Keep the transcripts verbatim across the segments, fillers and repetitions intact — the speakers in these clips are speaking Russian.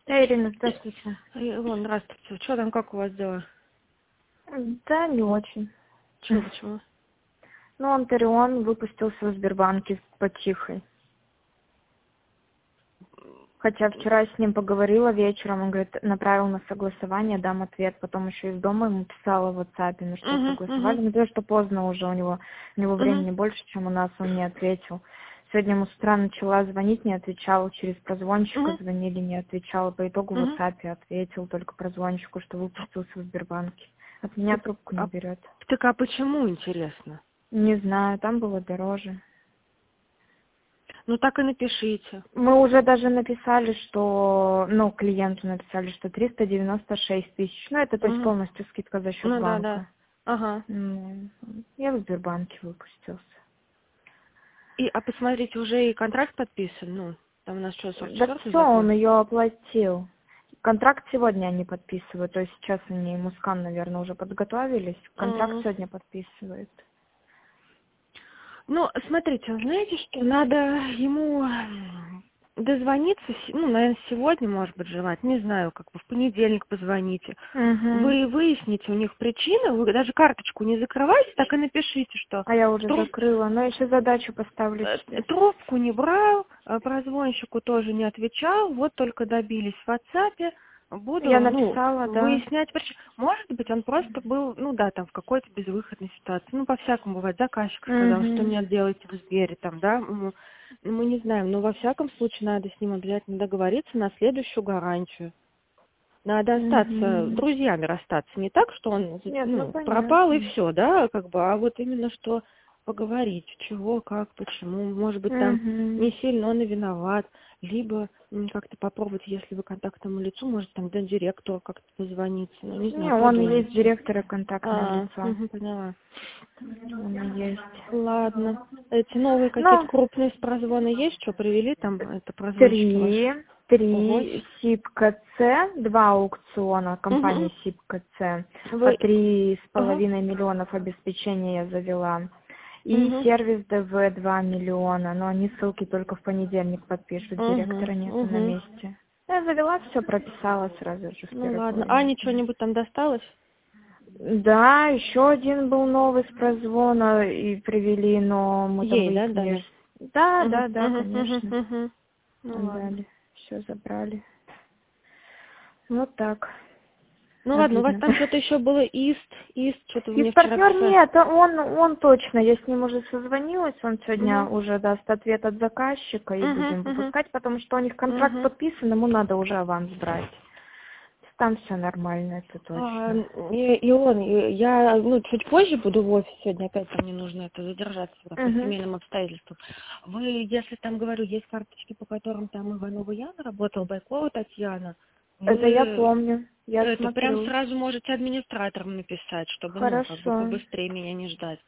Да, Ирина, здравствуйте. Илон, здравствуйте. Что там, как у вас дела? Да, не очень. Чего, почему? Ну, Антарион выпустился в Сбербанке по-тихой. Хотя вчера я с ним поговорила вечером, он говорит, направил на согласование, дам ответ. Потом еще из дома ему писала в WhatsApp, ну что Угу, согласовали. угу, Ну, то, что поздно уже, у него, у него угу. времени больше, чем у нас, он не ответил. Сегодня ему с утра начала звонить, не отвечал, через прозвонщика Угу, звонили, не отвечал. По итогу в угу. WhatsApp только только прозвонщику, что выпустился в Сбербанке. От меня Так, трубку не а, берет. так а почему, интересно? Не знаю, там было дороже. Ну так и напишите. Мы уже даже написали, что, ну, клиенту написали, что триста девяносто шесть тысяч. Ну, это то есть Угу. полностью скидка за счет Ну да, да. банка. Ага. Ну, я в Сбербанке выпустился. И, а посмотрите, уже и контракт подписан, ну, там у нас что, сорок Да четвёртый все, он закон? ее оплатил. Контракт сегодня они подписывают, то есть сейчас они, Мускан, наверное, уже подготовились. Контракт М. сегодня подписывают. Ну, смотрите, знаете, что надо ему дозвониться, с- ну, наверное, сегодня, может быть, желательно, не знаю, как вы в понедельник позвоните. Угу. Вы выясните у них причины, вы даже карточку не закрывайте, так и напишите, что А я уже труб- закрыла, но еще задачу поставлю э, теперь. трубку не брал, э, прозвонщику тоже не отвечал, вот только добились в WhatsApp, Я буду, ну, написала, да. выяснять причины. Может быть, он просто был, ну да, там в какой-то безвыходной ситуации. Ну, по-всякому бывает. Заказчик сказал, что Угу. нет, делайте в Сбере, там, да. м, ну, мы не знаем, но во всяком случае надо с ним обязательно договориться на следующую гарантию. Надо остаться, Угу. друзьями расстаться. Не так, что он, Нет, ну ну, пропал и понятно. все, да, как бы, а вот именно что поговорить, чего, как, почему. Может быть, там Угу. не сильно он и виноват, либо м, как-то попробовать, если вы контактному лицу, может, там до директору как-то позвониться, ну, не Не, знаю, он и есть подумайте. директор и контактное А, лицо. мгм, поняла. Он и есть. Ладно. Эти новые какие-то Ну, крупные прозвоны есть, что привели там, это прозвонщики ваши? три, Ого. три СИП-КЦ, два аукциона компании Угу. СИП-КЦ, по Вы... три с Ага. половиной миллионов обеспечения я завела. И Угу. сервис ДВ два миллиона, но они ссылки только в понедельник подпишут, Угу. директора нету на Угу. месте. Я завела, все прописала сразу же в Ну первой ладно. А половине дня. ничего-нибудь там досталось? Да, еще один был новый с прозвона и привели, но мы там Ей, да, выяснили, дали? ш- да, Угу. да, да, Угу. Угу. конечно, Угу. Ну ладно. отдали, все забрали. Вот так, Ну ладно, у вас обидно. там что-то еще было Ист, Ист, что-то вы Из мне вчера партнер писали. нет, он, он точно, я с ним уже созвонилась, он сегодня Угу. уже даст ответ от заказчика и Угу. будем Угу. выпускать, потому что у них контракт Угу. подписан, ему надо уже аванс брать. Там все нормально, это А, точно. и, и он, и я, ну, чуть позже буду в офисе сегодня, опять там мне нужно это задержаться да, по Угу. семейным обстоятельствам. Вы, если там, говорю, есть карточки, по которым там Иванова Яна работал, Байкова Татьяна, Это я вы помню, я это прям смотрю. сразу можете администраторам написать, чтобы, ну, как бы Хорошо, побыстрее меня не ждать.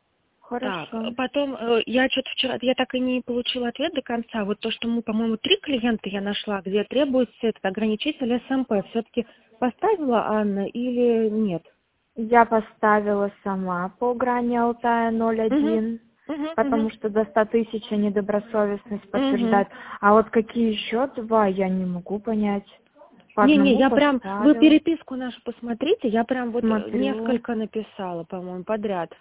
Так, хорошо. потом э, я что-то вчера, я так и не получила ответ до конца. Вот то, что мы, по-моему, три клиента я нашла, где требуется этот ограничитель СМП. Все-таки поставила Анна или нет? Я поставила сама по грани Алтая ноль Угу, один, угу, угу, потому что до ста тысяч недобросовестность угу. подтверждает. А вот какие еще два, я не могу понять. По Не-не, одному я прям, вы поставила, переписку нашу посмотрите, я прям вот э, смотрю. несколько написала, по-моему, подряд.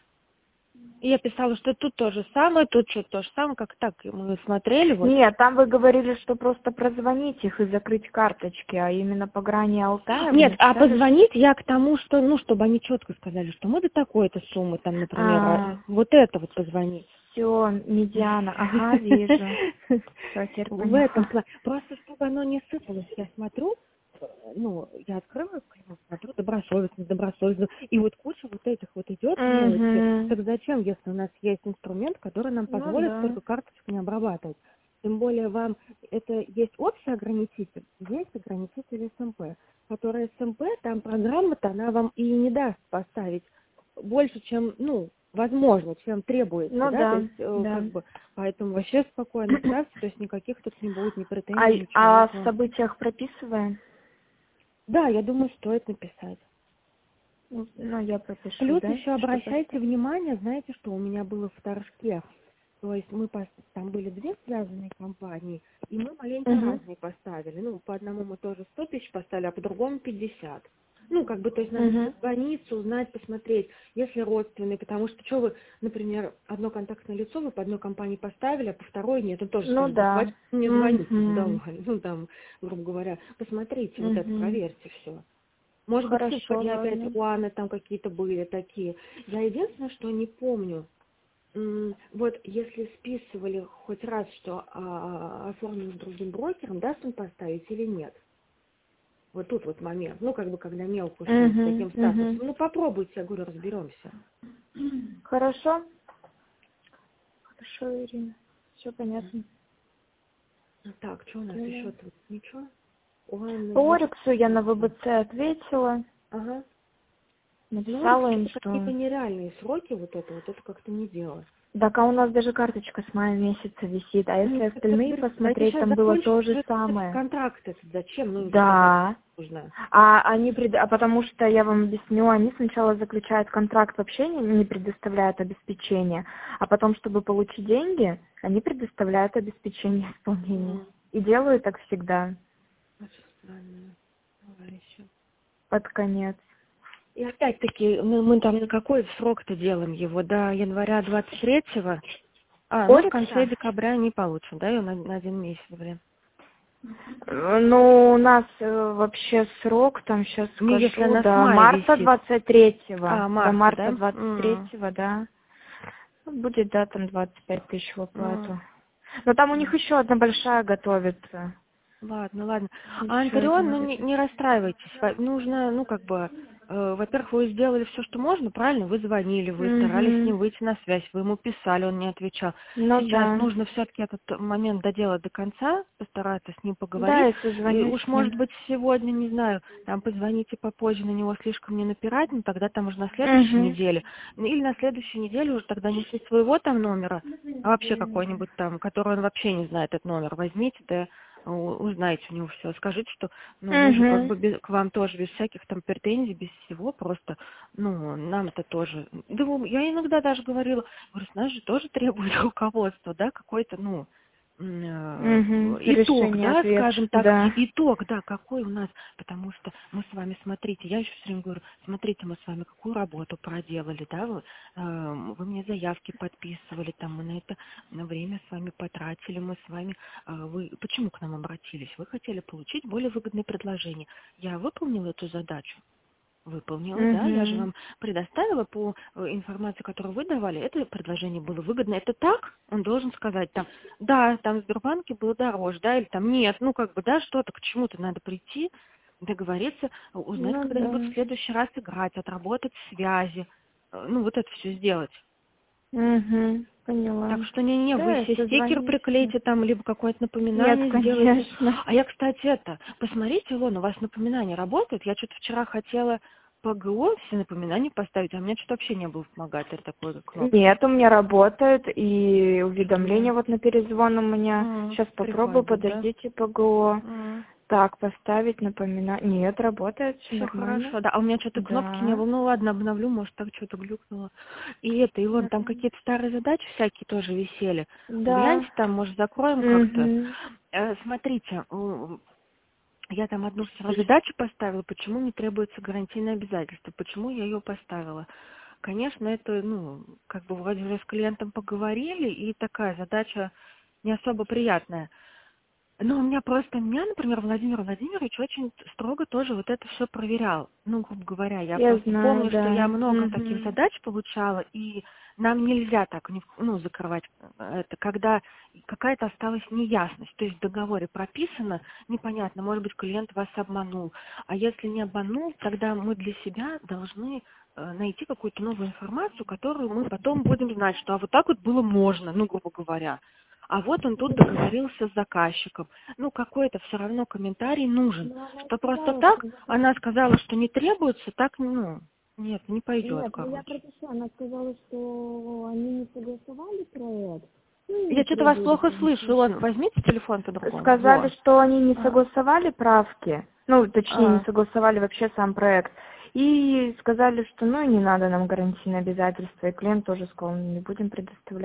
И я писала, что тут то же самое, тут что-то то же самое, как так мы смотрели, вот. Нет, там вы говорили, что просто прозвонить их и закрыть карточки, а именно по грани Алтая вы Нет, а написали, что... позвонить я к тому, что, ну, чтобы они четко сказали, что мы до такой-то суммы, там, например, а, А, вот это вот позвонить. все, медиана, ага, вижу. Все, теперь В этом поняла. плане. Просто чтобы оно не сыпалось, я смотрю, э, ну, я открываю, прямо смотрю, добросовестно, добросовестно, и вот куча вот этих вот идет мелочи. Угу. Так зачем, если у нас есть инструмент, который нам Ну позволит да. столько карточек не обрабатывать? Тем более вам это есть общий ограничитель, есть ограничитель СМП, который СМП, там программа-то, она вам и не даст поставить больше, чем, ну, возможно, чем требуется, Ну да, то да, есть, э, да. как бы, поэтому вообще спокойно ставьте, то есть никаких тут не будет ни А, претензий, ничего а в этого. событиях прописываем? Да, я думаю, стоит написать. Ну, ну, я пропишу, Плюс да? еще Что обращайте поставить? внимание, знаете, что у меня было в торжке. То есть мы пос- там были две связанные компании, и мы маленько Угу. разные поставили. Ну, по одному мы тоже сто тысяч поставили, а по другому пятьдесят. Ну, как бы, то есть надо Угу. созвониться, узнать, посмотреть, если родственные, потому что, что вы, например, одно контактное лицо вы по одной компании поставили, а по второй нет, он тоже Ну скажет, да да. хватит мне звонить, Угу. задолбали. Ну, там, грубо говоря, посмотрите, вот это, Угу. проверьте все. Может быть, Хорошо, цифры опять ладно. у Анны там какие-то были такие. Я единственное, что не помню, м, вот если списывали хоть раз, что а, оформлено с другим брокером, даст он поставить или нет? Вот тут вот момент. Ну, как бы, когда мелкую сумму с Угу. таким статусом. Угу. Ну, попробуйте, я говорю, разберемся. Хорошо. Хорошо, Ирина. Все понятно. Так, что у нас Поняла. еще тут? Ничего? У Анны По есть... Ориксу я на вэ бэ цэ ответила. Ага. Ну, Написала им, это какие-то что... нереальные сроки, вот это, вот это как-то не дело. Так, а у нас даже карточка с мая месяца висит. А если остальные посмотреть, там было то же самое. Контракт этот зачем? Ну, Да. нужно. А они пред... а потому что я вам объясню, они сначала заключают контракт, вообще не, не предоставляют обеспечение, а потом, чтобы получить деньги, они предоставляют обеспечение исполнения. М, И делают так всегда, Очень странно. Товарищи. под конец. И опять-таки, мы, мы там на какой срок-то делаем его? До января двадцать третьего? А, ну в Орикса? конце декабря не получим, да, ее на, на один месяц, блин. Э, Ну, у нас э, вообще срок, там сейчас Не, скажу, если она с до мая марта висит. двадцать третьего. А, До марта, марта да? двадцать М, третьего, да. Ну, будет, да, там двадцать пять тысяч в м, оплату. Но там у них м. еще одна большая готовится. Ладно, ладно. А Еще Антарион, одна ну не, будет. не расстраивайтесь. Во- Нужно, ну как бы, э, во-первых, вы сделали все, что можно, правильно? Вы звонили, вы старались с Угу. ним выйти на связь, вы ему писали, он не отвечал. Ну Сейчас да. нужно все-таки этот момент доделать до конца, постараться с ним Да, поговорить. я И созвонюсь уж, с ним. может быть, сегодня, не знаю, там позвоните попозже, на него слишком не напирать, но тогда там уже на следующей Угу. неделе. Ну, или на следующей неделе уже тогда не с своего там номера, а вообще какой-нибудь там, который он вообще не знает этот номер. Возьмите, да у- узнайте у него все, скажите, что ну мы же как Угу. бы без- к вам тоже без всяких там претензий, без всего, просто, ну, нам это тоже. Да, ну, я иногда даже говорила, говорю, с нас же тоже требует руководство, да, какой-то, ну, м, Угу. э, итог, Решение да, ответ. скажем так, Да. итог, да, какой у нас, потому что мы с вами, смотрите, я еще все время говорю, смотрите, мы с вами какую работу проделали, да, вы, э, вы мне заявки подписывали, там, мы на это на время с вами потратили, мы с вами а вы почему к нам обратились? Вы хотели получить более выгодные предложения. Я выполнила эту задачу? Выполнила, да. Я же Угу. вам предоставила по э, информации, которую вы давали. Это предложение было выгодно. Это так? Он должен сказать там, да, там в Сбербанке было дороже, да, или там нет. Ну, как бы, да, что-то, к чему-то надо прийти, договориться, узнать, Ну когда они будут в да. следующий раз играть, отработать связи. Э, Ну, вот это все сделать. Угу. Поняла. Так что не-не, Да, вы я себе стикер созвонюсь с ним. приклеите там, либо какое-то Нет, напоминание сделайте. конечно. А я, кстати, это, посмотрите, Илона, у вас напоминания работают? Я что-то вчера хотела по ГО все напоминания поставить, а у меня что-то вообще не было вспомогательной такой кнопки. Нет, у меня работает, и уведомления М, вот на перезвон у меня. м, Сейчас попробую, Приходит, да? подождите, ПГО. М. Так, поставить напоминание. Нет, работает, все Все нормально. хорошо, да. А у меня что-то кнопки не Да. было. Ну ладно, обновлю, может так что-то глюкнуло. И это, Илон, там какие-то старые задачи всякие тоже висели. Да. Гляньте там, может, закроем как-то. Угу. Э, смотрите, м, я там одну сразу задачу поставила, почему не требуется гарантийное обязательство, почему я ее поставила. Конечно, это, ну, как бы вроде уже с клиентом поговорили, и такая задача не особо приятная. Но у меня просто, у меня, например, Владимир Владимирович очень строго тоже вот это все проверял. Ну, грубо говоря, я Я просто знаю, помню, что да. я много таких Угу. задач получала, и нам нельзя так, ни в- ну, закрывать э, это, когда какая-то осталась неясность. То есть в договоре прописано, непонятно, может быть, клиент вас обманул. А если не обманул, тогда мы для себя должны э, найти какую-то новую информацию, которую мы потом будем знать, что а вот так вот было можно, ну, грубо говоря. А вот он тут договорился с заказчиком. Ну, какой-то все равно комментарий нужен. Ну, она Что просто сказала, так, что... она сказала, что не требуется, так, ну, нет, не пойдет, Нет, ну я короче. пропишу. Она сказала, что они не согласовали проект. Ну и не Я что-то вас требуют плохо слышу, дополнительных. Илон, возьмите телефон по-другому. Сказали, Во. что они не А, согласовали правки. Ну, точнее, не а, согласовали вообще сам проект. И сказали, что ну и не надо нам гарантийное обязательство. И клиент тоже сказал, не будем предоставлять.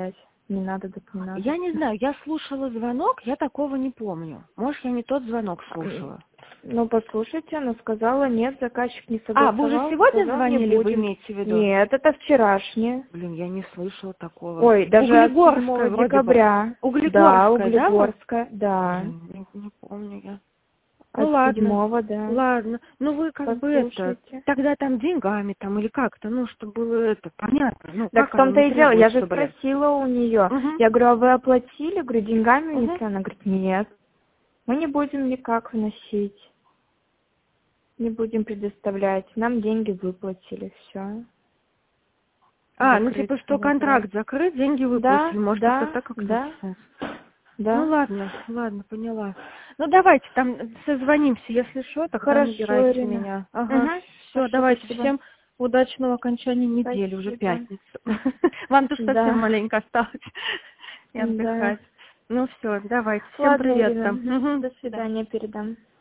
Не надо, так не надо. Я не знаю, я слушала звонок, я такого не помню. Может, я не тот звонок слушала. Ну, послушайте, она сказала, нет, заказчик не А, согласовал. вы уже сегодня сказал, звонили, не вы будем. имеете в виду? Нет, это вчерашнее. Блин, я не слышала такого. Ой, даже от Углегорская седьмого вроде декабря. бы. Углегорская, Да, да? Углегорская, да. Блин, не, не помню я. От Ну ладно, седьмого, да. ладно. Ну вы как бы это, Послушайте. тогда там деньгами там или как-то, ну, чтобы было это понятно. Ну, Так в как оно том-то не и дело, я требует, же чтобы... спросила у нее. Мгм. Я говорю, а вы оплатили? Говорю, деньгами Мгм. внесли? Она говорит, нет. Мы не будем никак вносить. Не будем предоставлять. Нам деньги выплатили, все. А, ну типа, что контракт закрыт, деньги выплатили. Да, Может, да, это так как да, написать? да. Ну ладно, ладно, поняла. Ну давайте там созвонимся, если что, тогда Хорошо, набирайте Ирина. меня. Ага, Угу. все, Хорошо, давайте, спасибо. всем удачного окончания недели, уже Спасибо. пятница. Вам тоже совсем Да. маленько осталось и Да. отдыхать. Ну все, давайте, всем Ладно, привет Ирина. там. Мгм. Мгм, До до свидания. свидания, передам.